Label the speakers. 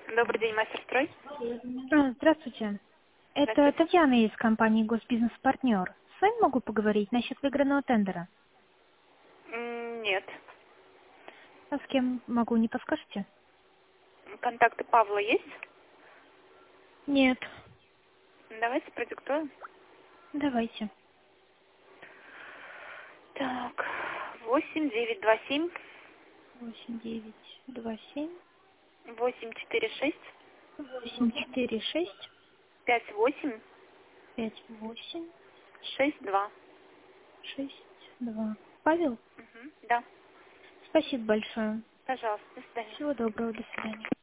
Speaker 1: Добрый день, мастер-строй.
Speaker 2: Здравствуйте. Это
Speaker 1: Здравствуйте.
Speaker 2: Татьяна из компании «Госбизнес-партнер». С вами могу поговорить насчет выигранного тендера?
Speaker 1: Нет.
Speaker 2: А с кем могу, не подскажете?
Speaker 1: Контакты Павла есть?
Speaker 2: Нет.
Speaker 1: Давайте продиктуем.
Speaker 2: Давайте.
Speaker 1: Так, 8927
Speaker 2: 8927
Speaker 1: 846
Speaker 2: 846
Speaker 1: 58
Speaker 2: 58
Speaker 1: 62.
Speaker 2: 62. Павел?
Speaker 1: Да,
Speaker 2: Спасибо большое.
Speaker 1: пожалуйста, до свидания.
Speaker 2: Всего доброго. До свидания.